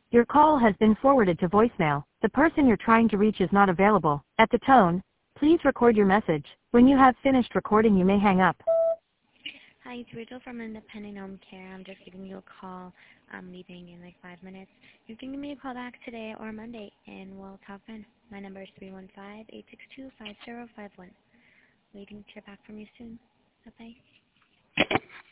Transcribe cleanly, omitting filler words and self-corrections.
Your call has been forwarded to voicemail. The person you're trying to reach is not available. At the tone, please record your message. When you have finished recording, you may hang up. Hi, it's Rachel from Independent Home Care. I'm just giving you a call. I'm leaving in like 5 minutes. You can give me a call back today or Monday, and we'll talk then. My number is 315-862-5051. Waiting to hear back from you soon. Bye-bye.